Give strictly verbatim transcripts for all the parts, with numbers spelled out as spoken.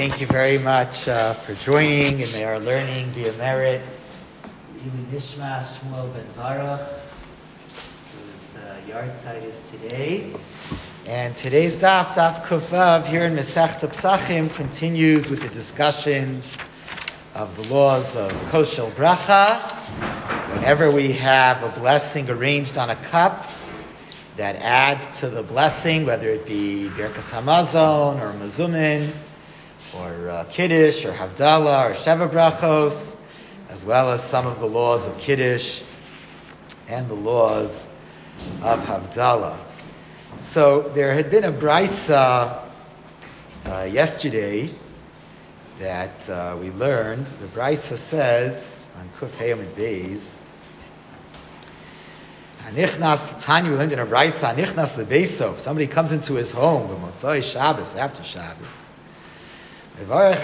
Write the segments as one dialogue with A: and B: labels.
A: Thank you very much uh, for joining, and may our learning be a merit. Ilu Nishma Shmuel ben Baruch, whose uh, yahrzeit is today. And today's daf, daf Kuvav, here in Masechta Pesachim, continues with the discussions of the laws of Koshel Bracha. Whenever we have a blessing arranged on a cup that adds to the blessing, whether it be Birkas Hamazon or Mazumin, or uh, Kiddush, or Havdalah, or Sheva Brachos, as well as some of the laws of Kiddush and the laws of Havdalah. So there had been a brisa uh, yesterday that uh, we learned. The brisa says on Kuf Heyam and Beis, Hanichnas Tanya, we learned in a brisa, Hanichnas lebeso. If somebody comes into his home, b'motzoi Shabbos, after Shabbos, First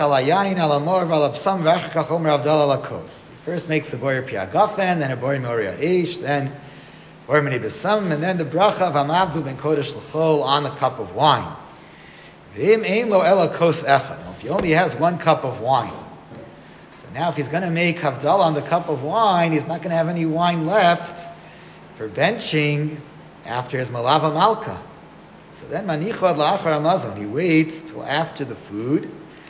A: makes the boyer piagafen, then a boyer moria ish, then boyer mini besam, and then the bracha of Hamavdu ben kodesh l'chol on the cup of wine. V'im ein lo ela kos echad. If he only has one cup of wine, so now if he's going to make havdalah on the cup of wine, he's not going to have any wine left for benching after his malava malka. So then manichod la'achar hamazon, he waits till after the food.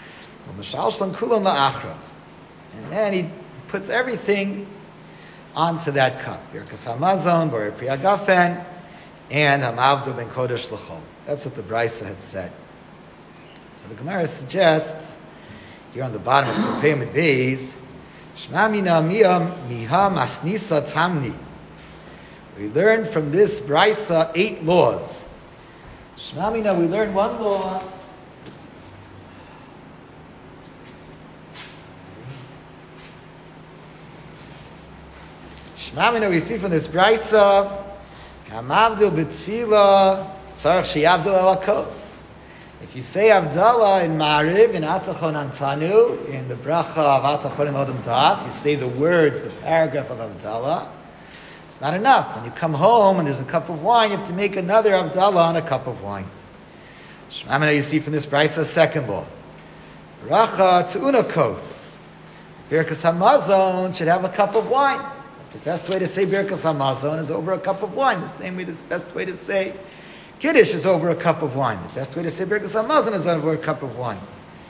A: And then he puts everything onto that cup. Birkas Hamazon, Borer Priagafen, and Hamavdu ben Kodesh L'chol. That's what the Brisa had said. So the Gemara suggests, here on the bottom of the Peyamid Beis, Shma mina miyam miha masnisa tamni. We learn from this Brisa eight laws. Shma mina, we learn one law. Shmamina, we see from this brisa, Hamavdil b'tfila, tzarech sheyavdil alakos. If you say Havdalah in Ma'ariv, in Atachon Antanu, in the bracha of Atachon in Odom Das, you say the words, the paragraph of Havdalah, it's not enough. When you come home and there's a cup of wine, you have to make another Havdalah on a cup of wine. Shmamina, you see from this brisa, second law. Bracha t'unakos. Birkas Hamazon should have a cup of wine. The best way to say Birkas Hamazon is over a cup of wine. The same way the best way to say Kiddush is over a cup of wine. The best way to say Birkas Hamazon is over a cup of wine.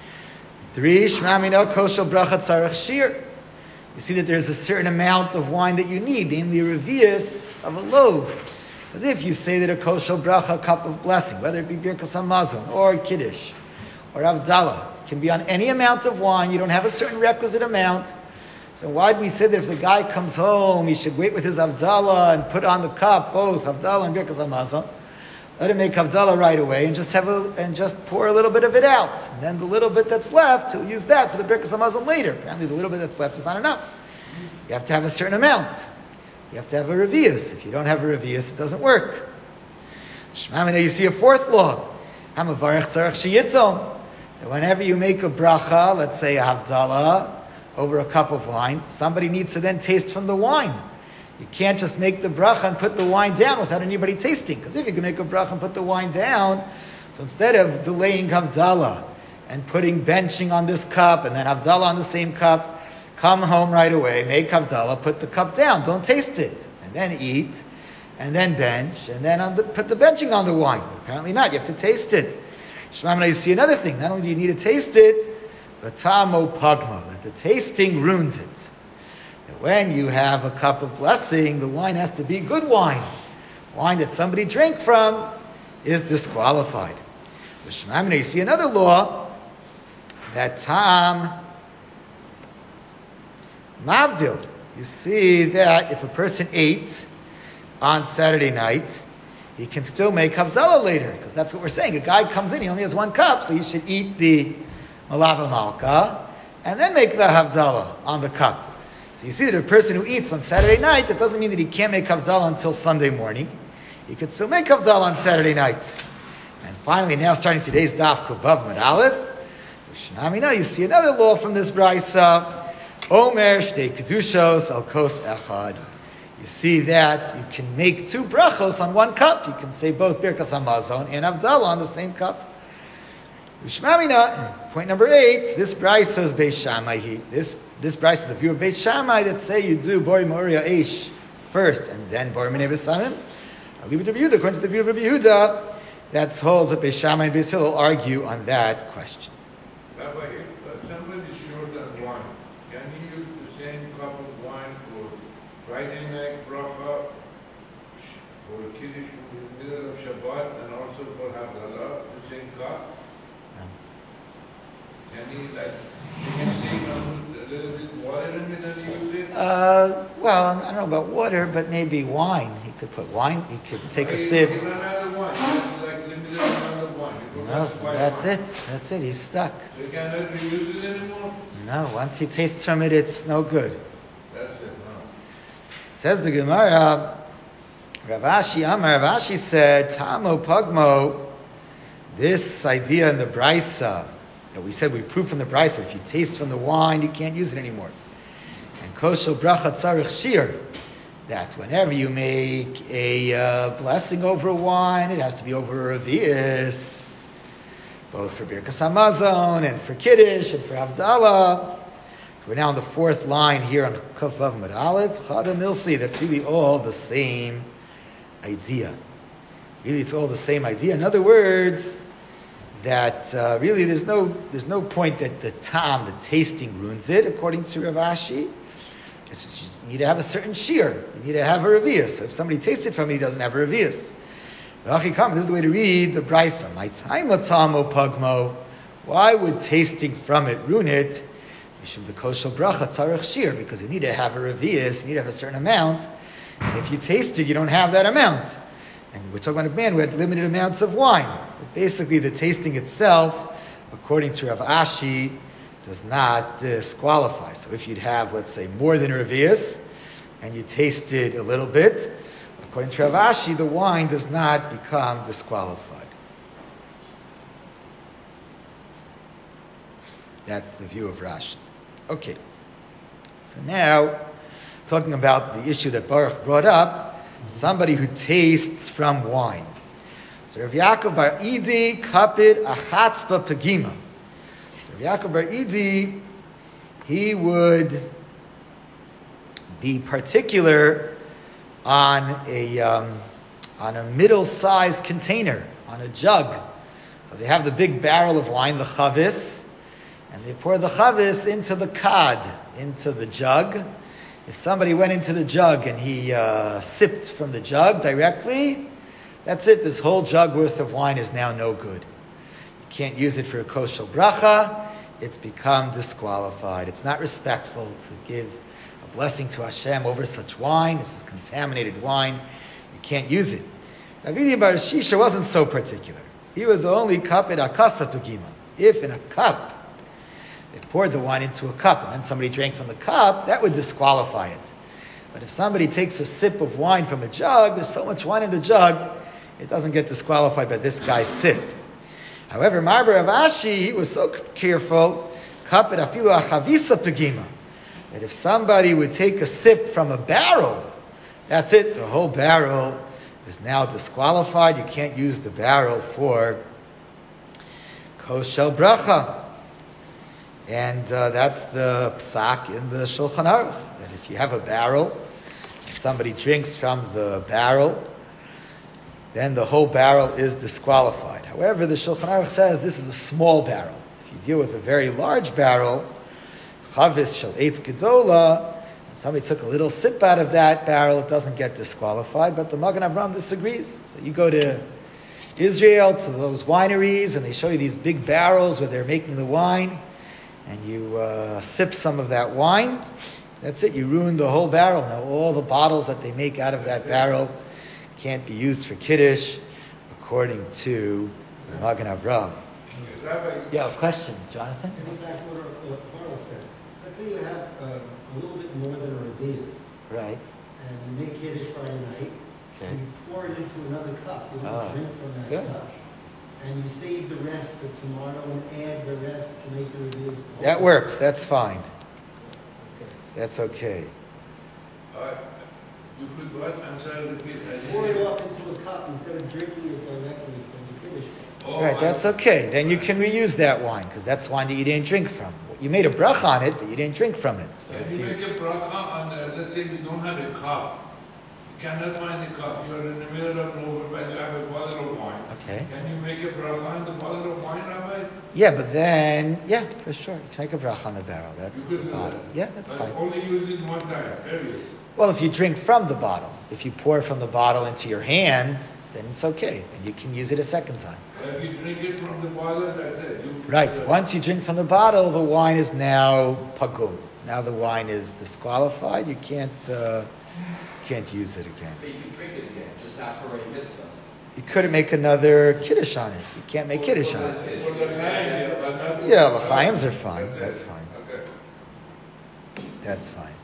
A: Three, Shmamina Koshel Bracha Tzarech Shir. You see that there's a certain amount of wine that you need, namely a revius of a lobe. As if you say that a Koshel Bracha, a cup of blessing, whether it be Birkas Hamazon or Kiddush or Havdalah, can be on any amount of wine. You don't have a certain requisite amount. So why do we say that if the guy comes home, he should wait with his Havdalah and put on the cup both Havdalah and Birkas Hamazon? Let him make Havdalah right away and just have a, and just pour a little bit of it out. And then the little bit that's left, he'll use that for the Birkas Hamazon later. Apparently the little bit that's left is not enough. You have to have a certain amount. You have to have a revius. If you don't have a revius, it doesn't work. Shmamina, you see a fourth law. Hamavarech tzarech sheyitzom. Whenever you make a bracha, let's say a Havdalah, over a cup of wine, somebody needs to then taste from the wine. You can't just make the bracha and put the wine down without anybody tasting. Because if you can make a bracha and put the wine down, so instead of delaying Havdalah and putting benching on this cup and then Havdalah on the same cup, come home right away, make Havdalah, put the cup down, don't taste it, and then eat, and then bench, and then on the, put the benching on the wine. But apparently not, you have to taste it. Shmamina, you see another thing. Not only do you need to taste it, but tamo pagma, that the tasting ruins it. That when you have a cup of blessing, the wine has to be good wine. Wine that somebody drank from is disqualified. With Shemamina, you see another law, that tam mavdil. You see that if a person ate on Saturday night, he can still make Havdalah later, because that's what we're saying. A guy comes in, he only has one cup, so he should eat the Malava Malka, and then make the Havdalah on the cup. So you see that a person who eats on Saturday night, that doesn't mean that he can't make Havdalah until Sunday morning. He could still make Havdalah on Saturday night. And finally, now starting today's Daf Kuvav Mad Aleph, Shnamina, you see another law from this Brisa, Omer Shtei Kedushos Al Kos Echad. You see that you can make two brachos on one cup. You can say both Birkas Hamazon and Havdalah on the same cup. Ushmamina, point number eight, this Bryce says Beis Shammai. This this Bryce is the view of Beis Shammai that say you do Bori Moria Eish first and then Bori Minei B'Samim. I'll leave it to Rabbi Yehuda. According to the view of Rabbi Yehuda, that holds that Beis Shammai and Beis Hillel argue on that question.
B: Rabbi, if somebody is short on wine, can he use the same cup of wine for Friday night bracha, for Kiddush in the middle of Shabbat, and also for Havdalah, the same cup?
A: No.
B: Can he, like, can you see put a little bit water in it and use it?
A: Uh, well, I don't know about water, but maybe wine. He could put wine. He could take
B: Why
A: a
B: you-
A: sip.
B: You run out of wine. That's like limited amount of wine. You
A: No,
B: forgot to buy
A: that's
B: wine.
A: it. That's it. He's stuck.
B: So you cannot reuse it anymore?
A: No, once he tastes from it, it's no good.
B: That's it, no.
A: Says the Gemara, Rav Ashi Amar, Rav Ashi said, Tamo Pagmo, this idea in the Brisa, that we said we proved from the Brisa, if you taste from the wine, you can't use it anymore. And Kosho Bracha Tzarich Shir, that whenever you make a uh, blessing over a wine, it has to be over a Revi'is, both for Birkas Hamazon and for Kiddush and for Havdalah. We're now on the fourth line here on Kuf Vav Mud Aleph, Chada Milsi. That's really all the same idea. Really, it's all the same idea. In other words, that uh, really there's no there's no point that the tam, the tasting, ruins it, according to Rav Ashi. It's just, you need to have a certain shear. You need to have a revius. So if somebody tastes it from it, he doesn't have a revius. This is the way to read the Brisa. My time tamo pagmo. Why would tasting from it ruin it? Because you need to have a revius, you need to have a certain amount. And if you taste it, you don't have that amount. And we're talking about a man who had limited amounts of wine. But basically the tasting itself, according to Rav Ashi, does not disqualify. So if you'd have, let's say, more than a revius, and you tasted a little bit, according to Rav Ashi, the wine does not become disqualified. That's the view of Rashi. Okay. So now, talking about the issue that Baruch brought up, somebody who tastes from wine. So Rav Yaakov Bar Idi kapid achatzpa pagima. So Rav Yaakov Bar Idi, he would be particular on a um, on a middle-sized container, on a jug. So they have the big barrel of wine, the chavis, and they pour the chavis into the kad, into the jug. If somebody went into the jug and he uh, sipped from the jug directly, that's it. This whole jug worth of wine is now no good. You can't use it for a kosher bracha. It's become disqualified. It's not respectful to give a blessing to Hashem over such wine. This is contaminated wine. You can't use it. Ravidi Bar Shisha wasn't so particular. He was only kapid akasa pagima. If in a cup they poured the wine into a cup and then somebody drank from the cup, that would disqualify it. But if somebody takes a sip of wine from a jug, there's so much wine in the jug, it doesn't get disqualified by this guy's sip. However, Marbar Rav Ashi, he was so careful, kapid afilu achavisa pagima, that if somebody would take a sip from a barrel, that's it, the whole barrel is now disqualified. You can't use the barrel for koshel bracha. And uh, that's the psak in the Shulchan Aruch, that if you have a barrel, and somebody drinks from the barrel, then the whole barrel is disqualified. However, the Shulchan Aruch says this is a small barrel. If you deal with a very large barrel, chavis shel eitz gedola, and somebody took a little sip out of that barrel, it doesn't get disqualified, but the Magen Avraham disagrees. So you go to Israel, to those wineries, and they show you these big barrels where they're making the wine, and you uh, sip some of that wine, that's it, you ruined the whole barrel. Now all the bottles that they make out of that barrel can't be used for Kiddush, according to the Magen Avraham. Yeah, a question, Jonathan?
C: Getting back to what Carl said, let's say you have uh, a little bit more than a radius.
A: Right.
C: And you make Kiddush Friday night,
A: Okay.
C: and you pour it into another cup, you want
A: Oh,
C: to drink from that
A: good.
C: cup. And you save the rest for tomorrow and add the rest to make the radius.
A: That works, that's fine.
C: Okay.
A: That's okay.
B: Uh, you could what? I'm sorry, repeat. I didn't
C: Pour it
B: hear.
C: off into a cup instead of drinking it directly from the Kiddush cup.
B: Oh,
A: Right, that's okay. Then you can reuse that wine because that's wine that you didn't drink from. You made a bracha on it, but you didn't drink from it. So
B: Can
A: if
B: you
A: you,
B: make a bracha on, uh, let's say you don't have a cup. You cannot find a cup. You're in the middle of nowhere, but you have a bottle of wine.
A: Okay.
B: Can you make a bracha on the bottle of wine, Rabbi?
A: yeah, but then, yeah, for sure. You can make a bracha on the barrel. That's
B: You
A: the
B: could do
A: bottle.
B: that.
A: Yeah, that's
B: But
A: fine.
B: only use it one time, period.
A: Well, if you drink from the bottle, if you pour from the bottle into your hand, then it's okay. Then you can use it a second time.
B: But if you drink it from the bottle, that's it. You
A: Right.
B: uh,
A: Once you drink from the bottle, the wine is now pagum. Now the wine is disqualified. You can't uh, can't use it again.
D: But you can drink it again, just not for a mitzvah.
A: You couldn't make another kiddush on it. You can't make kiddush on
B: For
A: it.
B: the Chaim, yeah, but not for
A: Yeah,
B: the
A: l'chaims
B: Chaim.
A: are fine.
B: it.
A: That's fine.
B: Okay.
A: That's fine.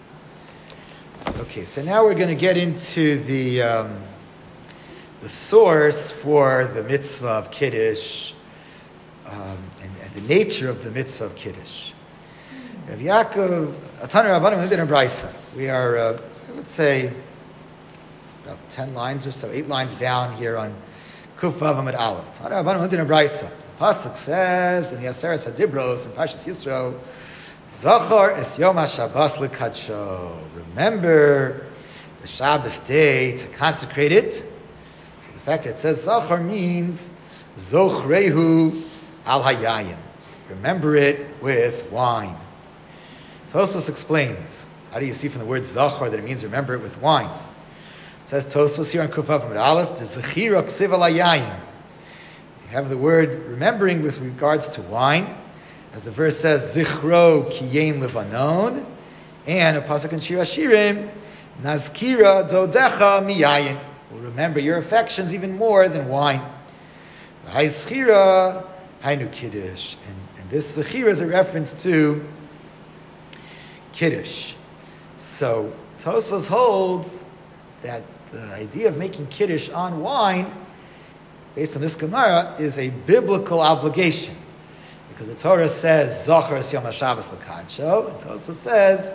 A: Okay, so now we're going to get into the um, the source for the mitzvah of kiddush um, and, and the nature of the mitzvah of kiddush. Rav Yaakov, Atan Rabbanim lived in a brisa. We are, uh, I would say, about ten lines or so, eight lines down here on Kuf Vav Amud Aleph. Atan Rabbanim lived in a brisa. The pasuk says in the Aseres Hadibros in Parshas Yisro, Zachar es Yom HaShabbos l'kadsho. Remember the Shabbos day to consecrate it. So the fact that it says Zachar means Zochrehu al Hayayim. Remember it with wine. Tosfos explains. How do you see from the word Zachar that it means remember it with wine? It says Tosfos here on Kuf Vav Amud Aleph, the Zechira ksiv al Hayayim. You have the word remembering with regards to wine. As the verse says, Zichro kiyein levanon, and a pasuk in Shir Hashirim, Nazkira dodecha miyayin. Will remember your affections even more than wine. Ha'izchira hainu kiddush, and and this zechira is a reference to kiddush. So Tosfos holds that the idea of making kiddush on wine, based on this Gemara, is a biblical obligation. Because the Torah says, Zachar es Yom HaShabbos l'kadsho, and Tosfos says,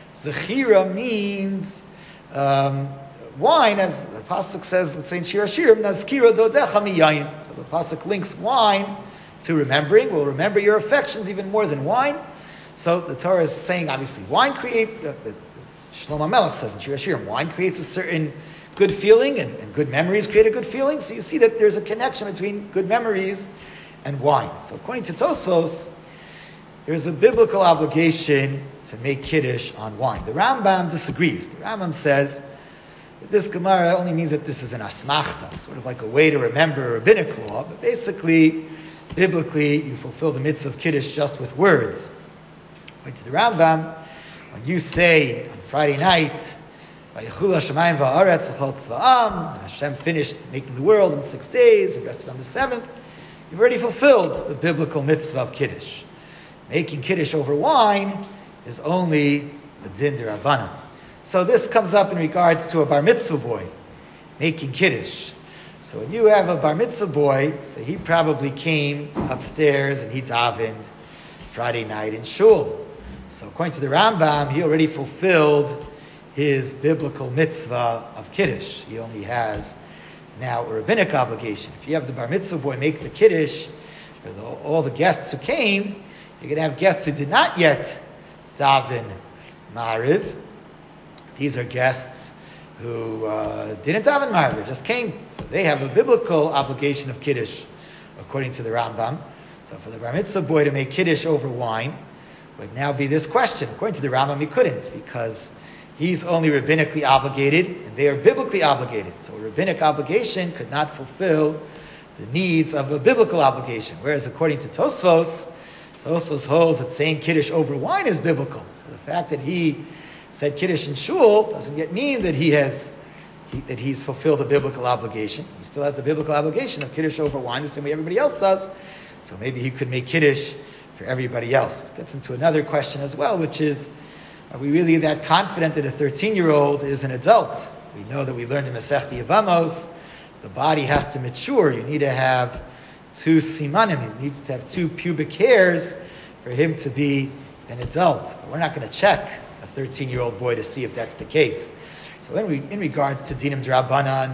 A: Zechira means um, wine, as the Pasuk says, let's say in Shir Hashirim, Nazkira dodecha miyayin. So the Pasuk links wine to remembering. We'll remember your affections even more than wine. So the Torah is saying, obviously, wine creates, uh, the, Shlomo Melech says in Shir Hashirim, wine creates a certain good feeling, and, and good memories create a good feeling. So you see that there's a connection between good memories and wine. So according to Tosfos, there's a biblical obligation to make kiddush on wine. The Rambam disagrees. The Rambam says that this Gemara only means that this is an asmachta, sort of like a way to remember a rabbinic law, but basically, biblically, you fulfill the mitzvah of kiddush just with words. According to the Rambam, when you say on Friday night, Vayechulu Hashemayim va'aretz v'chol tzva'am, and Hashem finished making the world in six days and rested on the seventh, you've already fulfilled the biblical mitzvah of kiddush. Making kiddush over wine is only a din d'Rabbanan. So this comes up in regards to a bar mitzvah boy making kiddush. So when you have a bar mitzvah boy, so he probably came upstairs and he davened Friday night in shul. So according to the Rambam, he already fulfilled his biblical mitzvah of kiddush. He only has now a rabbinic obligation. If you have the bar mitzvah boy make the kiddush for the, all the guests who came, you're going to have guests who did not yet daven Ma'ariv. These are guests who uh, didn't daven Ma'ariv, they just came. So they have a biblical obligation of kiddush, according to the Rambam. So for the bar mitzvah boy to make kiddush over wine would now be this question. According to the Rambam, he couldn't, because he's only rabbinically obligated, and they are biblically obligated. So a rabbinic obligation could not fulfill the needs of a biblical obligation. Whereas according to Tosfos, Tosfos holds that saying kiddush over wine is biblical. So the fact that he said kiddush in shul doesn't yet mean that he has he, that he's fulfilled a biblical obligation. He still has the biblical obligation of kiddush over wine the same way everybody else does. So maybe he could make kiddush for everybody else. It gets into another question as well, which is, are we really that confident that a thirteen-year-old is an adult? We know that we learned in Masechta Yevamos, the body has to mature. You need to have two simanim. He needs to have two pubic hairs for him to be an adult. But we're not going to check a thirteen-year-old boy to see if that's the case. So in, re- in regards to dinim d'Rabbanan,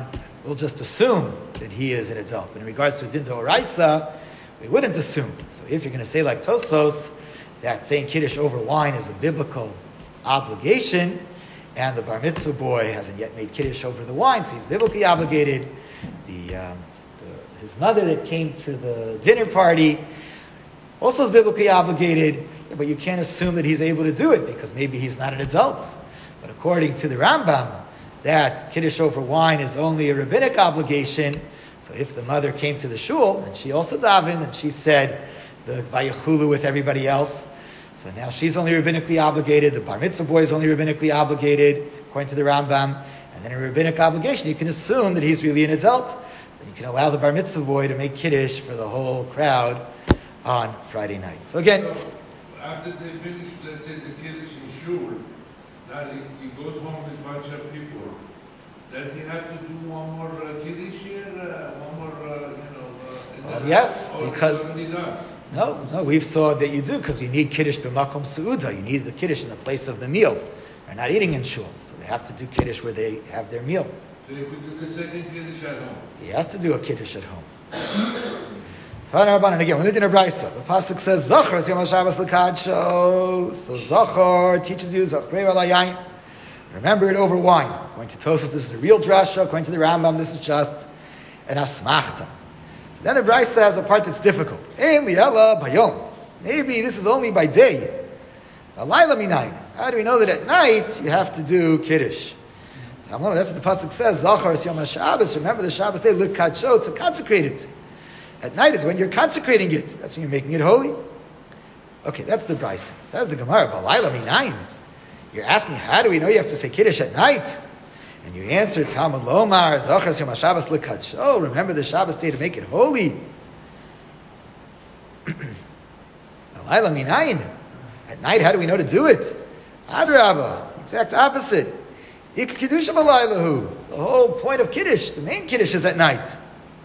A: we'll just assume that he is an adult. But in regards to a din d'oraisa, we wouldn't assume. So if you're going to say like Tosfos, that saying Kiddush over wine is a biblical obligation, and the bar mitzvah boy hasn't yet made Kiddush over the wine, so he's biblically obligated. The, um, the his mother that came to the dinner party also is biblically obligated, yeah, but you can't assume that he's able to do it because maybe he's not an adult. But according to the Rambam, that Kiddush over wine is only a rabbinic obligation. So if the mother came to the shul and she also davened and she said the Vayachulu with everybody else, so now she's only rabbinically obligated, the bar mitzvah boy is only rabbinically obligated, according to the Rambam, and then a rabbinic obligation, you can assume that he's really an adult. So you can allow the bar mitzvah boy to make Kiddush for the whole crowd on Friday night. So again,
B: so after they finish, let's say the Kiddush in shul, now he, he goes home with a bunch of people. Does he have to do one more uh, Kiddush here? Uh, one more, uh, you know... Uh,
A: well, yes,
B: or
A: because...
B: done?
A: No, no, we've saw that you do, because you need Kiddush b'makom su'uda. You need the Kiddush in the place of the meal. They're not eating in shul, so they have to do Kiddush where they have their meal.
B: So you could do the second Kiddush at home?
A: He has to do a Kiddush at home. And again, when they're in a brisa, the pasuk says, Zachor Yom HaShabbos l'kadsho. So Zachor teaches you, Zachrei ala yain. Remember it over wine. According to Tosfos, this is a real drasha. According to the Rambam, this is just an asmachta. So then the brisa has a part that's difficult. Ein li'ela bayom. Maybe this is only by day. Alayla minayin. How do we know that at night you have to do Kiddush? That's what the pasuk says. Zachor Yom HaShabbos. Remember the Shabbos day l'kadsho, to consecrate it. At night is when you're consecrating it. That's when you're making it holy. Okay, that's the brisa. Says the Gemara, Balayla minayin. You're asking, how do we know you have to say Kiddush at night? And you answer, Talmud Lomar, Zachas Yom HaShabbos l'kadsho. Remember the Shabbos day to make it holy. Balayla minayin. At night, how do we know to do it? Adrabah, exact opposite. Ik Kiddush balaylahu. The whole point of Kiddush, the main Kiddush, is at night.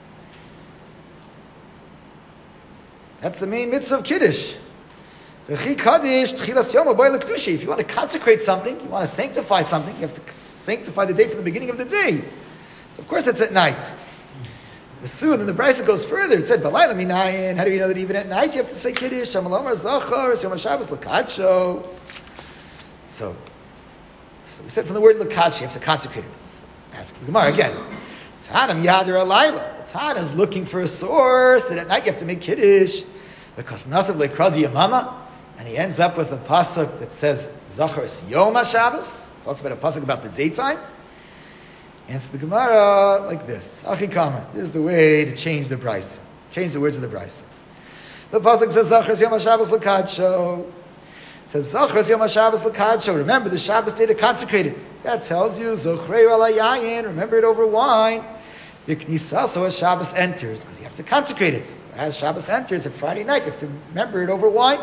A: That's the main mitzvah of Kiddush. If you want to consecrate something, you want to sanctify something, you have to sanctify the day from the beginning of the day. So of course that's at night. The Suud and the Brisa goes further. It said, Balayla minayin. How do you know that even at night you have to say Kiddush? Shamalomar Zachor, Yom HaShabbos l'kadsho. So, so we said from the word l'kadsho, you have to consecrate it. So asks the Gemara again. Tanam yadir alayla. The Tan is looking for a source that at night you have to make Kiddush. Because Nasav le'kradi yamama. And he ends up with a pasuk that says Zachor Yom HaShabbos. Talks about a pasuk about the daytime. Answer the Gemara like this. Achi Kamer. This is the way to change the brisa. Change the words of the brisa. The pasuk says Zachor Yom HaShabbos l'kadsho. It says Zachor Yom HaShabbos l'kadsho. Remember the Shabbos day to consecrate it. That tells you Zochrei ala yayin. Remember it over wine. The Knisah, so as Shabbos enters, because you have to consecrate it. So as Shabbos enters, at Friday night, you have to remember it over wine.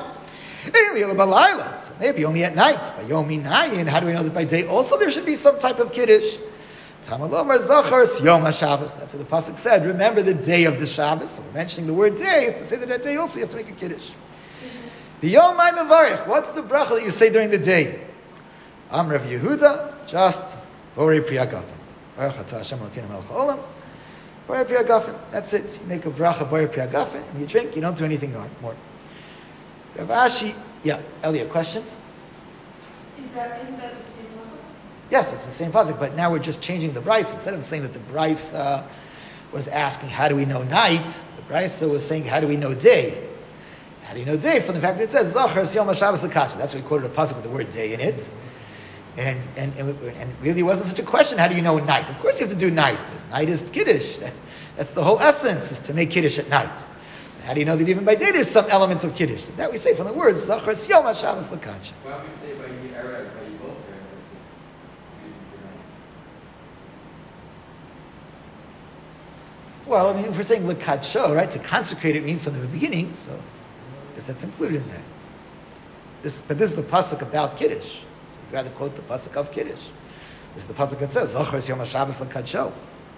A: So maybe only at night. By Yom Minayin, how do we know that by day also there should be some type of Kiddush? Tamalomar Zachor Yom HaShabbos. That's what the pasuk said. Remember the day of the Shabbos. So we're mentioning the word day is to say that that day also you have to make a Kiddush. The Yom Mai Mevarich. What's the bracha that you say during the day? Am Rav Yehuda, just Borei Priyagafen. Baruch Atah Hashem Elokeinu Melech Haolam. Borei Priyagafen. That's it. You make a bracha Borei Priyagafen and you drink. You don't do anything more. Rav Ashi, yeah, Elliot, question?
E: Is that, isn't that the same pasuk?
A: Yes, it's the same pasuk, but now we're just changing the brisa. Instead of saying that the brisa was asking, how do we know night? The brisa was saying, how do we know day? How do you know day? From the fact that it says, Zachor Yom HaShabbos l'kadsho. That's why we quoted a pasuk with the word day in it. And, and, and, and really wasn't such a question, how do you know night? Of course you have to do night, because night is Kiddush. That, that's the whole essence, is to make Kiddush at night. How do you know that even by day there's some element of Kiddush? That we say from the words, Zachor Yom HaShabbos l'kadsho.
D: Why do we say by ye erev, by ye both using for night?
A: Well, I mean, if we're saying l'kadsho, right, to consecrate it means from the beginning, so I guess that's included in that. This, but this is the pasuk about Kiddush. So we'd rather quote the pasuk of Kiddush. This is the pasuk that says, Zachor Yom HaShabbos l'kadsho.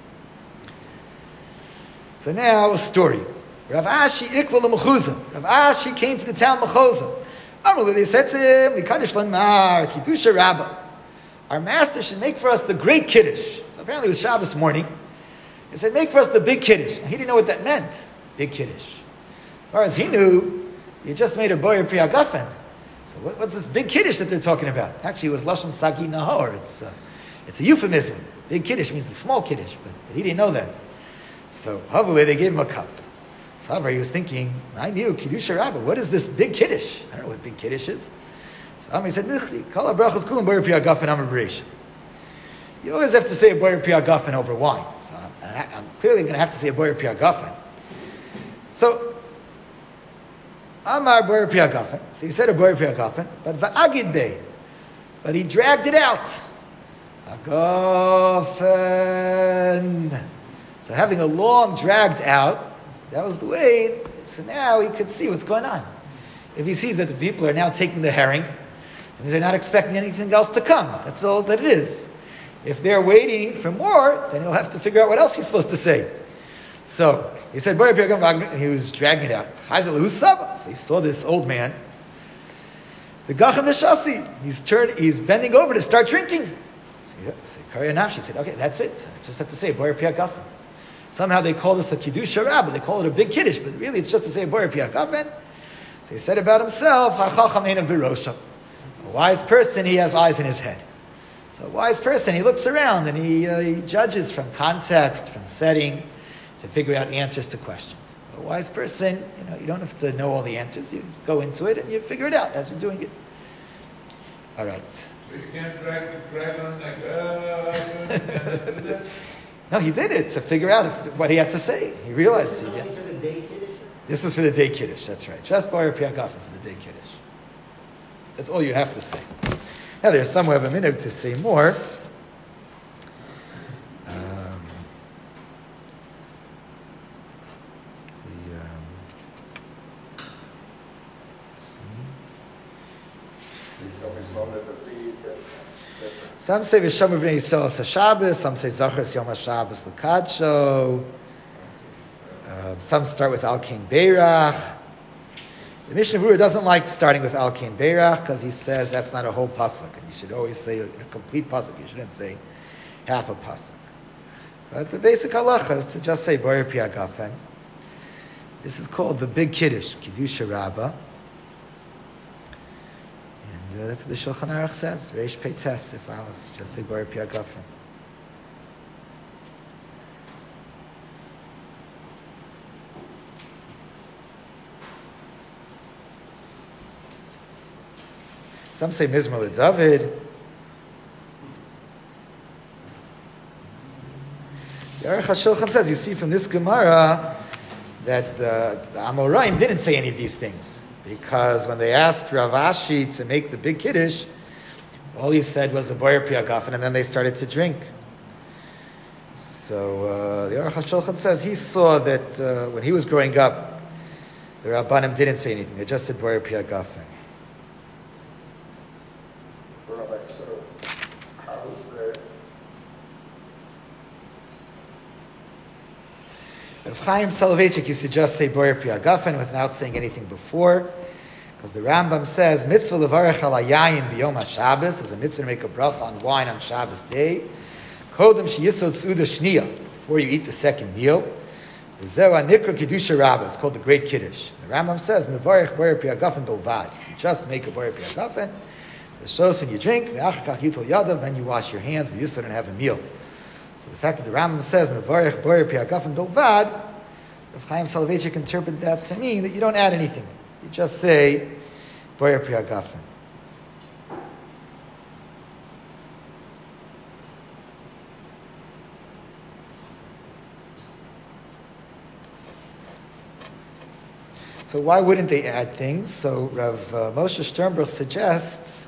A: So now a story. Rav Ashi ikla l'mechuza. Rav Ashi came to the town Mechoza. Amru, they said to him, "L'kadosh l'mar kiddusha rabba." Our master should make for us the great Kiddush. So apparently it was Shabbos morning, He said, make for us the big Kiddush. Now, he didn't know what that meant, big Kiddush. As far as he knew, he just made a Boyer Pri Hagafen. So what, what's this big Kiddush that they're talking about? Actually, it was Lashon Sagi Nahor. It's, uh, it's a euphemism. Big Kiddush means the small Kiddush, but, but he didn't know that. So, hopefully, they gave him a cup. So, however, he was thinking, I knew Kiddush Rabbah. What is this big Kiddush? I don't know what big Kiddush is. So, he said, Nichli, Kol HaBrachos Kulam Boyer Pri Hagafen Amar B'Reisha. You always have to say a Boyer Pri Hagafen over wine. So, I'm, I'm clearly going to have to say a Boyer Pri Hagafen. So, Amar Boyer Pri Hagafen. So, he said a Boyer Pri Hagafen, but Va'agid Bey. But he dragged it out. Hagafen. So having a long dragged out, that was the way. So now he could see what's going on. If he sees that the people are now taking the herring, that means they're not expecting anything else to come. That's all that it is. If they're waiting for more, then he'll have to figure out what else he's supposed to say. So he said, and he was dragging it out. So he saw this old man. The Gacham Neshasi. He's turned. He's bending over to start drinking. So he said, okay, that's it. I just have to say Boyer Pri Hagafen. Somehow they call this a Kiddush Rabbah, they call it a big Kiddush, but really it's just to say Boyer Pri Hagafen. So he said about himself, HaChacham Einav B'Roshav. A wise person, he has eyes in his head. So a wise person, he looks around and he, uh, he judges from context, from setting, to figure out answers to questions. So a wise person, you know, you don't have to know all the answers. You go into it and you figure it out as you're doing it. All right.
B: So you can't drag the drag on like, uh,
A: No, he did it to figure out if, what he had to say. He realized
C: This is
A: he
C: only for the day Kiddush?
A: This was for the day Kiddush, that's right. Just Boyer Pri Hagafen for the day Kiddush. That's all you have to say. Now there's some who have a minute to say more. Um, the, um, let's see. Some say V'shomer B'nei Yisrael Sa Shabbos, some say Zachas Yom HaShabbos L'Kadsho. Um, some start with Al Kain Beirach. The Mishnah Berurah doesn't like starting with Al Kain Beirach because he says that's not a whole pasuk, and you should always say a complete pasuk. You shouldn't say half a pasuk. But the basic halacha is to just say Boyer Pri Hagafen. This is called the Big Kiddush, Kiddush Rabbah. And uh, that's what the Shulchan Aruch says, Reish Peites, if I'll just say Boyer Pri Hagafen. Some say Mizmor LeDavid. The Aruch HaShulchan says, you see from this Gemara, that uh, the Amoraim didn't say any of these things. Because when they asked Rav Ashi to make the big Kiddush, all he said was the Boyer Pri Hagafen, and then they started to drink. So uh, the Aruch HaShulchan says he saw that uh, when he was growing up, the Rabbanim didn't say anything. They just said Boyer Pri Hagafen.
F: So, how is that?
A: Rav Chaim Soloveitchik used to just say Boyer Pri Hagafen without saying anything before, because the Rambam says mitzvah levarech al hayayin b'yom haShabbos is a mitzvah to make a bracha on wine on Shabbos day. Kodem sheyisod suda shniya, before you eat the second meal. Zeu hanikra Kiddush Rabbah, it's called the Great Kiddush. The Rambam says mevarech Boyer Pri Hagafen bilvad. You just make a Boyer Pri Hagafen. The shos and you drink, then you wash your hands, but you still don't have a meal. So the fact that the Rambam says mevarech Boyer Pri Hagafen bilvad, Rav Chaim Soloveitchik interpreted that to mean that you don't add anything. You just say Boyer Pri Hagafen. So why wouldn't they add things? So Rav uh, Moshe Sternberg suggests,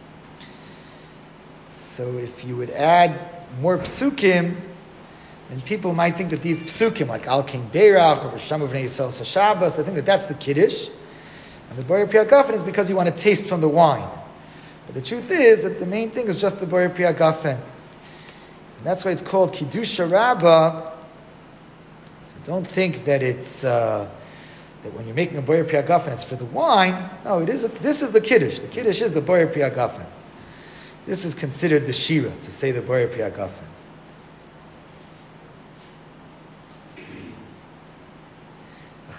A: so if you would add more psukim, then people might think that these psukim, like Al Kain Beirach or V'shomer B'nei Yisrael Sa Shabbos, they think that that's the Kiddush. And the Boyer Pri Hagafen is because you want to taste from the wine. But the truth is that the main thing is just the Boyer Pri Hagafen. And that's why it's called Kiddush Rabbah. So don't think that it's... Uh, that when you're making a Boyer Pri Hagafen, it's for the wine. No, it is. A, this is the Kiddush. The Kiddush is the Boyer Pri Hagafen. This is considered the Shira, to say the Boyer Pri Hagafen.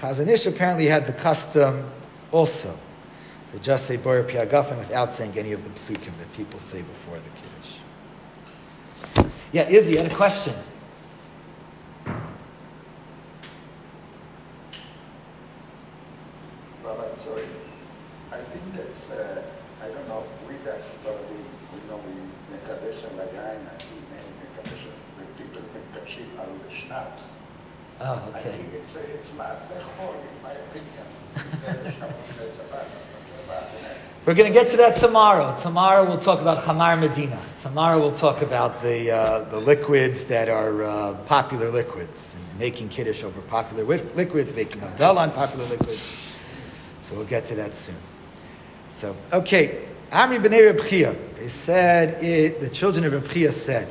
A: Chazon Ish apparently had the custom also to just say Bor Piagafen without saying any of the psukim that people say before the Kiddush. Yeah, Izzy, you had a question.
F: Rabbi, I'm sorry. I think that's, uh, I don't know, we guys probably, we know we make Kaddish and Layain, and we make Kaddish, when people make Kaddish out of the schnapps.
A: Oh,
F: I
A: okay.
F: think it's, a- it's Maaseh Chol, in my opinion. It's a Shabbat, Shabbat, Shabbat.
A: We're going to get to that tomorrow. Tomorrow we'll talk about Chamar Medina. Tomorrow we'll talk about the uh, the liquids that are uh, popular liquids, and making Kiddush over popular wi- liquids, making Havdalah on popular liquids. So we'll get to that soon. So, okay. Amri b'nei Reb Chia. They said, it, the children of Reb Chia said,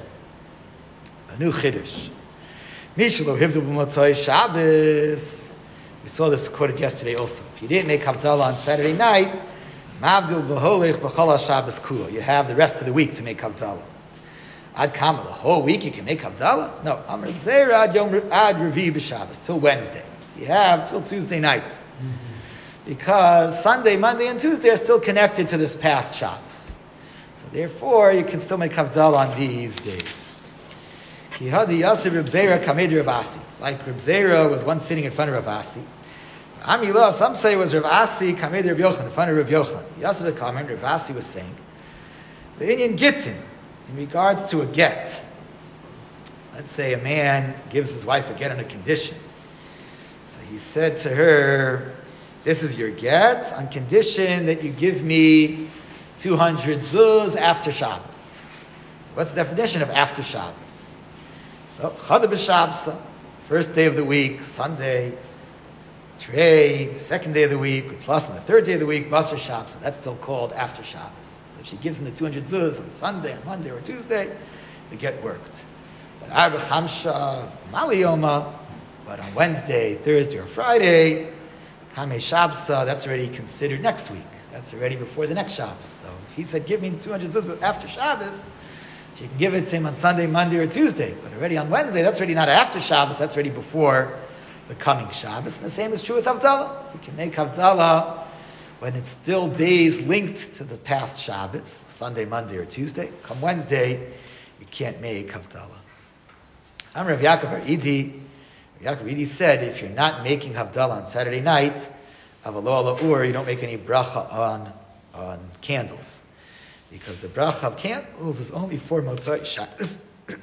A: a new Kiddush. Mishlo hivdu b'motzai Shabbos. We saw this quoted yesterday also. If you didn't make Havdalah on Saturday night, Mavdil b'holech b'chol Shabbos kula. You have the rest of the week to make Havdalah. Ad kama, the whole week you can make Havdalah? No. Amr b'zeira ad yom ad revi b'Shabbos, till Wednesday. So you have till Tuesday night. Mm-hmm. Because Sunday, Monday, and Tuesday are still connected to this past Shabbos. So therefore, you can still make Havdalah on these days. Ki hadi yasir Reb Zera kamed Reb Asi. Like Reb Zera was once sitting in front of Reb Asi. Amilah, some say it was Reb Asi kamed Reb Yochanan, in front of Reb Yochanan. Yasir Kamen, Reb Asi was saying, the Indian gittin, in regards to a get. Let's say a man gives his wife a get on a condition. So he said to her, this is your get on condition that you give me two hundred zuz after Shabbos. So what's the definition of after Shabbos? So, Chada b'Shabbos, first day of the week, Sunday, Trey, the second day of the week, plus on the third day of the week, Basar Shabbos. So that's still called after Shabbos. So if she gives him the two hundred zuz on Sunday, on Monday, or Tuesday, the get worked. But Arba Chamsha, Maliyoma, but on Wednesday, Thursday, or Friday, Kame Shabsa, that's already considered next week. That's already before the next Shabbos. So if he said, give me two hundred zuz, but after Shabbos, she can give it to him on Sunday, Monday, or Tuesday. But already on Wednesday, that's already not after Shabbos, that's already before the coming Shabbos. And the same is true with Havdalah. You can make Havdalah when it's still days linked to the past Shabbos, Sunday, Monday, or Tuesday. Come Wednesday, you can't make Havdalah. I'm Rav Yaakov Bar Idi. Rav Yaakov Idi said, if you're not making Havdalah on Saturday night, Avalo ala ur, you don't make any bracha on, on candles. Because the bracha of candles is only for Motzai Shabbos.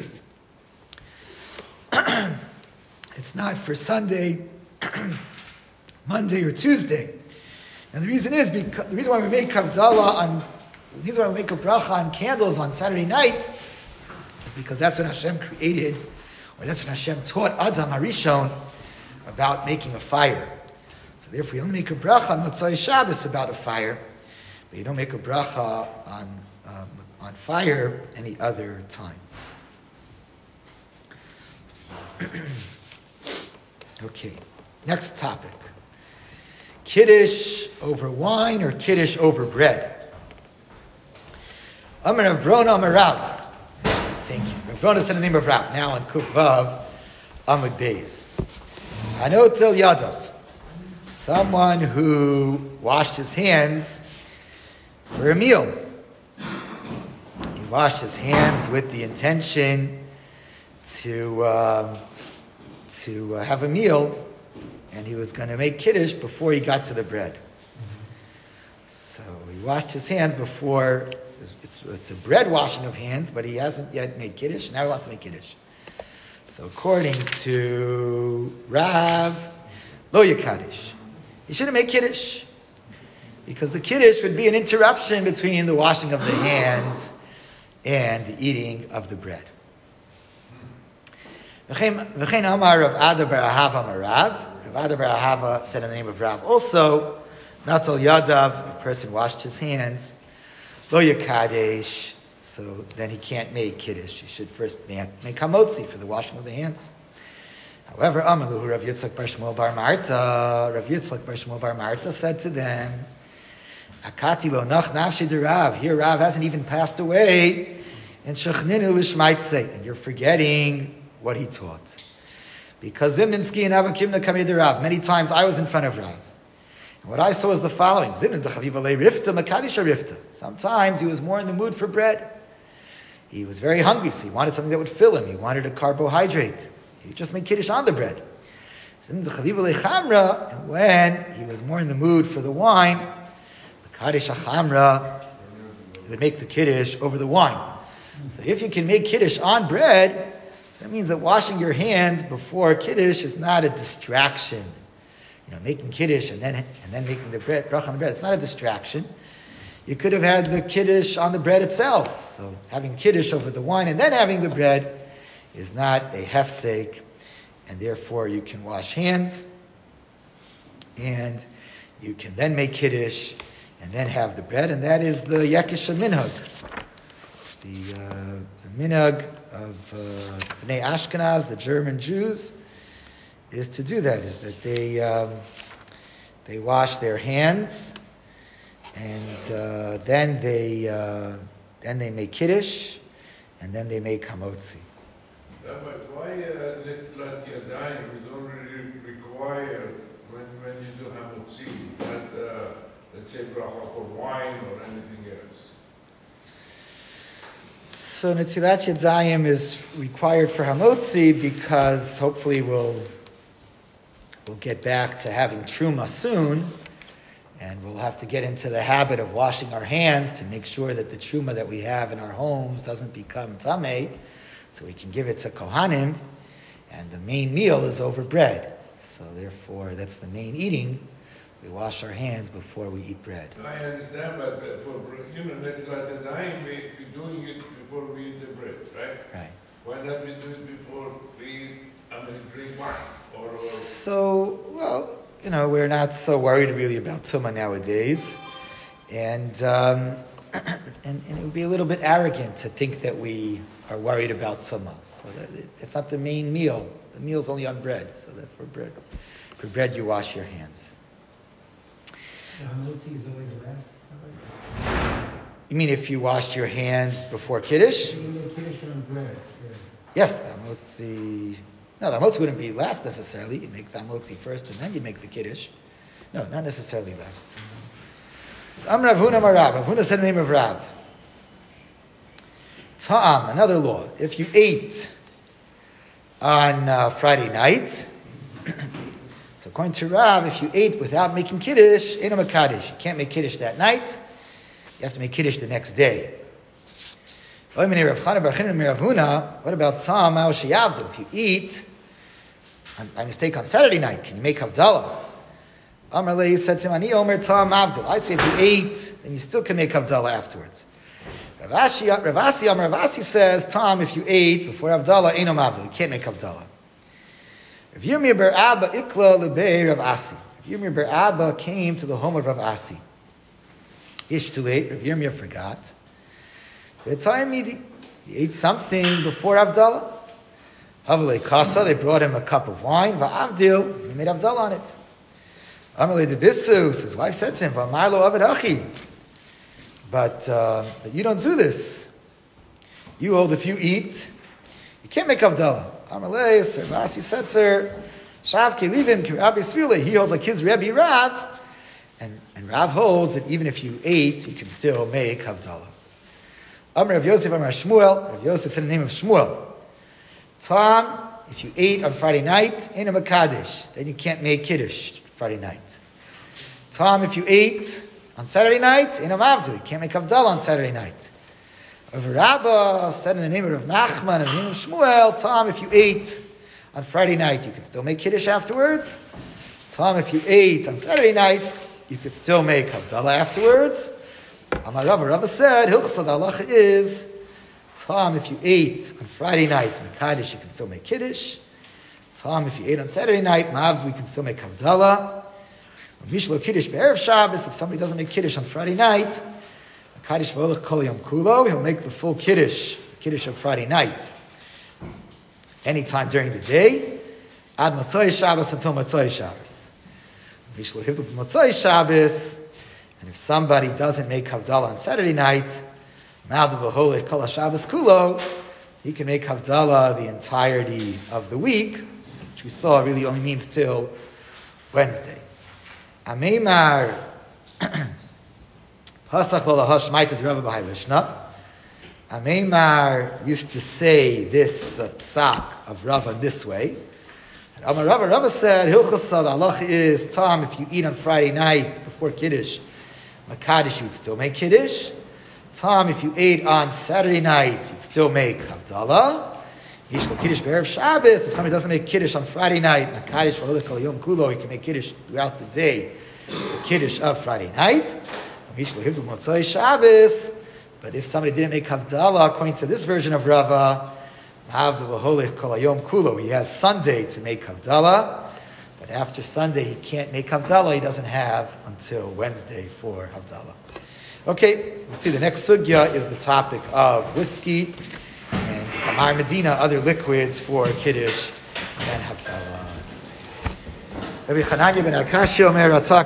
A: It's not for Sunday, Monday, or Tuesday. And the reason is because the reason why we make Havdalah on, the reason why we make a bracha on candles on Saturday night is because that's when Hashem created, or that's when Hashem taught Adam Harishon about making a fire. So therefore, you only make a bracha on Motzai Shabbos about a fire. But you don't make a bracha on um, on fire any other time. Okay, next topic. Kiddush over wine or Kiddush over bread? Amar Rav Brona Amar Rav. Thank you. Rav Brona said the name of Rav. Now on Kuf Vav, Amud Beis. Anotel Yadav. Someone who washed his hands for a meal. He washed his hands with the intention to um, to uh, have a meal, and he was going to make Kiddush before he got to the bread. So he washed his hands before, it's, it's a bread washing of hands, but he hasn't yet made Kiddush, now he wants to make Kiddush. So according to Rav, Lo Yakadish, he shouldn't make Kiddush. Because the Kiddush would be an interruption between the washing of the hands and the eating of the bread. V'chein Amar Rav Ada bar Ahava Amar Rav. Rav Ada bar Ahava said in the name of Rav also, Natal Yadav, a person washed his hands, Lo Yakadesh, so then he can't make Kiddush. He should first make, make Hamotzi for the washing of the hands. However, Amaluhu Rav Yitzchak bar Shmuel bar Marta, Rav Yitzchak bar Shmuel bar Marta said to them, Akati lo nach nafshi de Rav. Here Rav hasn't even passed away. And shechninu l'shmaitze. And you're forgetting what he taught. Because Zimninsky and Avakimna Kamid Rav. Many times I was in front of Rav. And what I saw was the following. Zimnin Dechaviva Le Rifta, Makadisha Rifta. Sometimes he was more in the mood for bread. He was very hungry, so he wanted something that would fill him. He wanted a carbohydrate. He just made Kiddush on the bread. Zimnin Dechaviva Le Chamra. And when he was more in the mood for the wine, Makadisha Chamra, he would make the Kiddush over the wine. So if you can make Kiddush on bread, so that means that washing your hands before Kiddush is not a distraction. You know, making Kiddush and then and then making the bread, bracha on the bread, it's not a distraction. You could have had the Kiddush on the bread itself. So having Kiddush over the wine and then having the bread is not a hefsek, and therefore you can wash hands, and you can then make Kiddush and then have the bread, and that is the Yekish Minhag. The, uh, the minhag of uh, Bnei Ashkenaz, the German Jews, is to do that, is that they um, they wash their hands, and uh, then they uh, then they make Kiddush, and then they make Hamotzi.
B: Rabbi, why Netilat Yadayim is already required when, when you do Hamotzi, not, uh, let's say, bracha for wine or anything else?
A: So Netilat Yadayim is required for Hamotzi because hopefully we'll we'll get back to having Truma soon, and we'll have to get into the habit of washing our hands to make sure that the Truma that we have in our homes doesn't become Tameh, so we can give it to Kohanim, and the main meal is over bread. So therefore, that's the main eating. We wash our hands before we eat bread.
B: I understand, but for, you know, Netilat Yadayim, we, we're doing it before we eat the bread, right?
A: Right.
B: Why not we do it before we, I mean, drink wine? Or, or
A: So, well, you know, we're not so worried really about Tumah nowadays. And, um, and and it would be a little bit arrogant to think that we are worried about Tumah. So that it, it's not the main meal. The meal's only on bread. So that for bread, for bread you wash your hands.
C: The Hamotzi is always last.
A: You mean if you washed your hands before Kiddush?
C: You make Kiddush on bread. Yeah.
A: Yes, the Hamotzi... No, the Hamotzi wouldn't be last necessarily. You make the Hamotzi first and then you make the Kiddush. No, not necessarily last. So Am Rav Huna Marav. Rav Huna said the name of Rav. Ta'am, another law. If you ate on uh, Friday night... So according to Rav, if you ate without making Kiddush, ain't a Kaddish. You can't make Kiddush that night. You have to make Kiddush the next day. What about Tam Al Sheyavdil? If you eat by mistake on Saturday night, can you make Havdalah? Amar Lei said to him, Ani Omer Tam Avdil. I say if you ate, then you still can make Havdalah afterwards. Ravasi Ravasi Amar Ravasi says, Tam, if you ate before Havdalah, ain't no Avdil. You can't make Havdalah. Rav Yirmiyah ber Abba ikla lebei Rav Asi. Rav Yirmiyah ber Abba came to the home of Rav Asi. Ish too late. Rav Yirmiyah forgot. The time he, he ate something before Havdalah. Havale kasa. They brought him a cup of wine. Va'avdil. He made Havdalah on it. Amalei debisus. His wife said to him, "Va'marlo avid achi." But uh, but you don't do this. You hold if you eat, you can't make Havdalah. Amalei, Sir Vasi said to her, Shavki, leave him, Rabbi Sfirle. He holds like his Rebbe Rav, and, and Rav holds that even if you ate, you can still make Havdalah. Amar Rav Yosef, Amar Shmuel, Rav Yosef said the name of Shmuel. Tom, if you ate on Friday night, ain't a Makadish, then you can't make Kiddush Friday night. Tom, if you ate on Saturday night, ain't a Mavdil, you can't make Havdalah on Saturday night. Rav Rabbah said in the name of Rav Nachman and the name of Shmuel, Tom, if you ate on Friday night, you could still make Kiddush afterwards. Tom, if you ate on Saturday night, you could still make Havdalah afterwards. Amar Rabbah, Rabbah said, Hilchsa, the halacha is, Tom, if you ate on Friday night, Mekadesh, you can still make Kiddush. Tom, if you ate on Saturday night, Ma'avdil, you can still make Havdalah. Mishlo Kiddush Be'erev Shabbos, if somebody doesn't make Kiddush on Friday night, Kaddish v'olach kol yom kulo, he'll make the full Kiddush, the Kiddush of Friday night, anytime during the day, ad Matzoi Shabbos until Matzoi Shabbos. Mishlo hivdil b'Matzoi Shabbos, and if somebody doesn't make Havdalah on Saturday night, ma'avdil v'holech kol Shabbos kulo, he can make Havdalah the entirety of the week, which we saw really only means till Wednesday. Ameimar Pasach lo lahash maita d'Rava b'hai lishna. Ameimar used to say this uh, psak of Rava this way. And Amar Rava, Rava said, Hilchos the halacha is, Tom, if you eat on Friday night before Kiddush, Makadish, you'd still make Kiddush. Tom, if you ate on Saturday night, you'd still make Havdalah. Yishko Kiddush Be'erev Shabbos, if somebody doesn't make Kiddush on Friday night, Makadish v'holech kol yom kulo, you can make Kiddush throughout the day, the Kiddush of Friday night. Yishko Hivdu Motzoi Shabbos, but if somebody didn't make Havdalah, according to this version of Rava, he has Sunday to make Havdalah, but after Sunday he can't make Havdalah, he doesn't have until Wednesday for Havdalah. Okay, we'll see the next sugya is the topic of whiskey and Amar Medina, other liquids for Kiddush and Havdalah. Rabbi Chananya ben Akashi Omer Ratzak